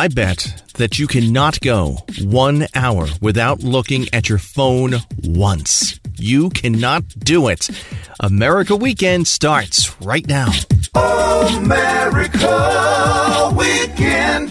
I bet that you cannot go 1 hour without looking at your phone once. You cannot do it. America Weekend starts right now. America Weekend.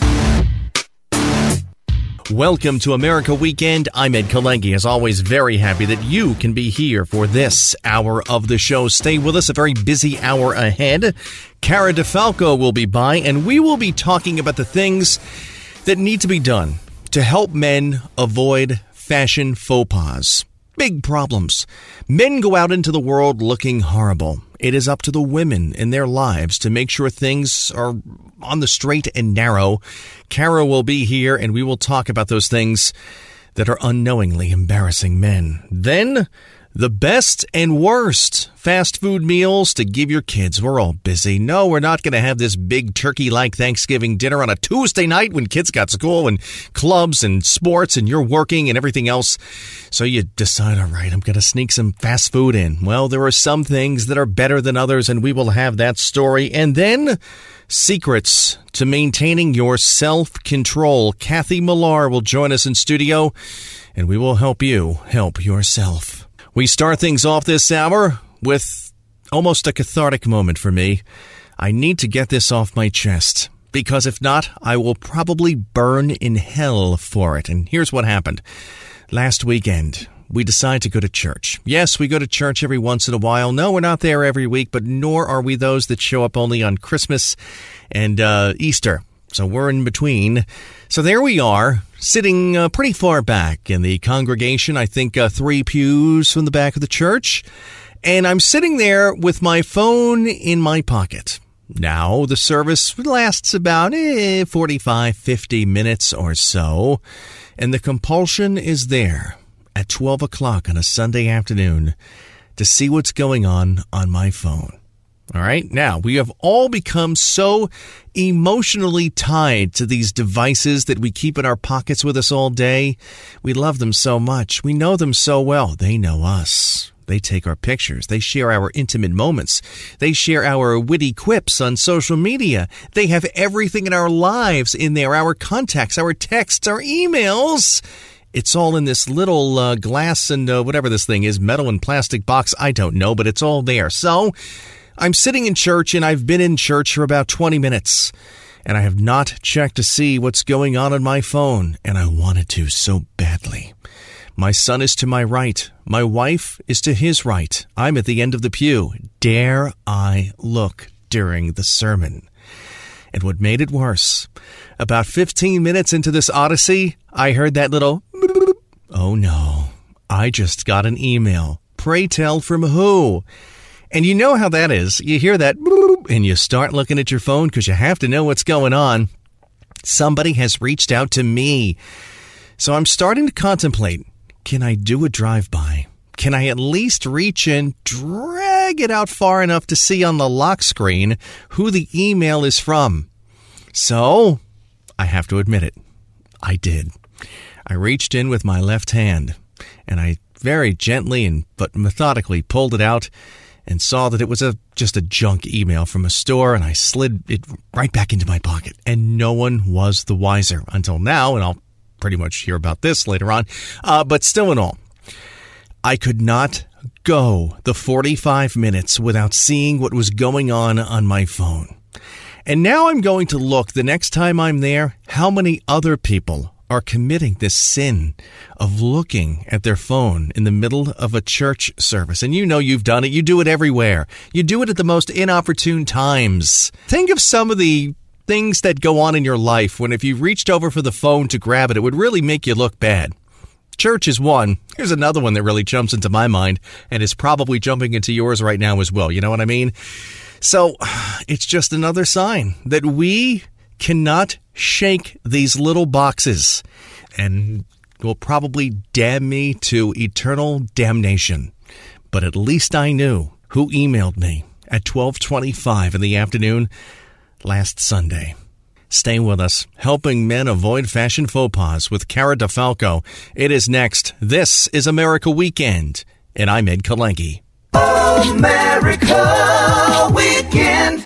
Welcome to America Weekend. I'm Ed Kalengi. As always, very happy that you can be here for this hour of the show. Stay with us, a very busy hour ahead. Cara DeFalco will be by, and we will be talking about the things that need to be done to help men avoid fashion faux pas. Big problems. Men go out into the world looking horrible. It is up to the women in their lives to make sure things are on the straight and narrow. Cara will be here, and we will talk about those things that are unknowingly embarrassing men. Then, the best and worst fast food meals to give your kids. We're all busy. No, we're not going to have this big turkey-like Thanksgiving dinner on a Tuesday night when kids got school and clubs and sports and you're working and everything else. So you decide, all right, I'm going to sneak some fast food in. Well, there are some things that are better than others, and we will have that story. And then, secrets to maintaining your self-control. Kathy Millar will join us in studio, and we will help you help yourself. We start things off this hour with almost a cathartic moment for me. I need to get this off my chest, because if not, I will probably burn in hell for it. And here's what happened. Last weekend, we decided to go to church. Yes, we go to church every once in a while. No, we're not there every week, but nor are we those that show up only on Christmas and Easter. So we're in between. So there we are, sitting pretty far back in the congregation, I think 3 pews from the back of the church. And I'm sitting there with my phone in my pocket. Now, the service lasts about 45, 50 minutes or so. And the compulsion is there at 12 o'clock on a Sunday afternoon to see what's going on my phone. All right. Now, we have all become so emotionally tied to these devices that we keep in our pockets with us all day. We love them so much. We know them so well. They know us. They take our pictures. They share our intimate moments. They share our witty quips on social media. They have everything in our lives in there, our contacts, our texts, our emails. It's all in this little glass and whatever this thing is, metal and plastic box. I don't know, but it's all there. So I'm sitting in church, and I've been in church for about 20 minutes, and I have not checked to see what's going on my phone, and I wanted to so badly. My son is to my right. My wife is to his right. I'm at the end of the pew. Dare I look during the sermon? And what made it worse, about 15 minutes into this odyssey, I heard that little, oh no, I just got an email. Pray tell from who? And you know how that is. You hear that, and you start looking at your phone because you have to know what's going on. Somebody has reached out to me. So I'm starting to contemplate, can I do a drive-by? Can I at least reach in, drag it out far enough to see on the lock screen who the email is from? So, I have to admit it. I did. I reached in with my left hand, and I very gently but methodically pulled it out and saw that it was just a junk email from a store, and I slid it right back into my pocket. And no one was the wiser until now, and I'll pretty much hear about this later on. But still in all, I could not go the 45 minutes without seeing what was going on my phone. And now I'm going to look the next time I'm there, how many other people are committing this sin of looking at their phone in the middle of a church service. And you know you've done it. You do it everywhere. You do it at the most inopportune times. Think of some of the things that go on in your life when if you reached over for the phone to grab it, it would really make you look bad. Church is one. Here's another one that really jumps into my mind and is probably jumping into yours right now as well. You know what I mean? So it's just another sign that we cannot shake these little boxes and will probably damn me to eternal damnation. But at least I knew who emailed me at 12:25 in the afternoon last Sunday. Stay with us, helping men avoid fashion faux pas with Cara DeFalco. It is next. This is America Weekend, and I'm Ed Kalengi. America Weekend.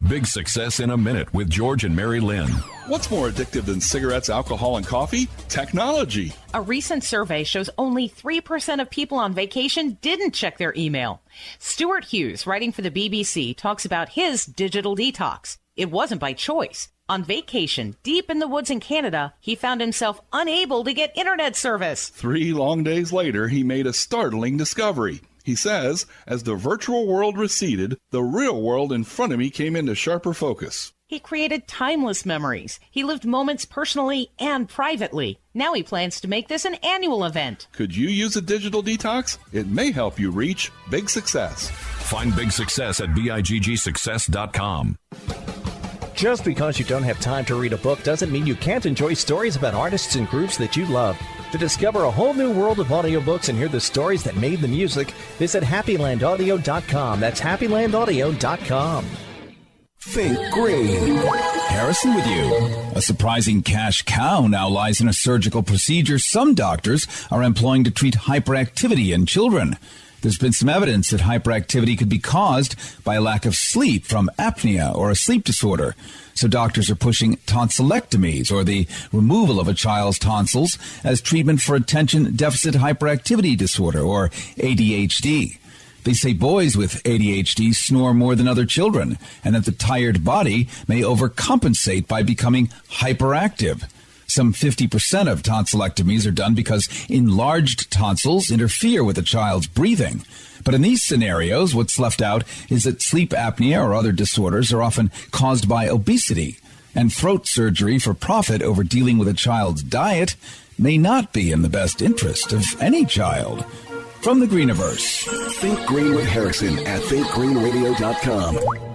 Big Success in a Minute with George and Mary Lynn. What's more addictive than cigarettes, alcohol, and coffee? Technology. A recent survey shows only 3% of people on vacation didn't check their email. Stuart Hughes, writing for the BBC, talks about his digital detox. It wasn't by choice. On vacation, deep in the woods in Canada, he found himself unable to get internet service. 3 long days later, he made a startling discovery. He says, as the virtual world receded, the real world in front of me came into sharper focus. He created timeless memories. He lived moments personally and privately. Now he plans to make this an annual event. Could you use a digital detox? It may help you reach big success. Find Big Success at biggsuccess.com. Just because you don't have time to read a book doesn't mean you can't enjoy stories about artists and groups that you love. To discover a whole new world of audiobooks and hear the stories that made the music, visit HappyLandAudio.com. That's HappyLandAudio.com. Think green. Harrison with you. A surprising cash cow now lies in a surgical procedure some doctors are employing to treat hyperactivity in children. There's been some evidence that hyperactivity could be caused by a lack of sleep from apnea or a sleep disorder. So doctors are pushing tonsillectomies, or the removal of a child's tonsils, as treatment for attention deficit hyperactivity disorder, or ADHD. They say boys with ADHD snore more than other children, and that the tired body may overcompensate by becoming hyperactive. Some 50% of tonsillectomies are done because enlarged tonsils interfere with a child's breathing. But in these scenarios, what's left out is that sleep apnea or other disorders are often caused by obesity, and throat surgery for profit over dealing with a child's diet may not be in the best interest of any child. From the Greeniverse. Think Green with Harrison at thinkgreenradio.com.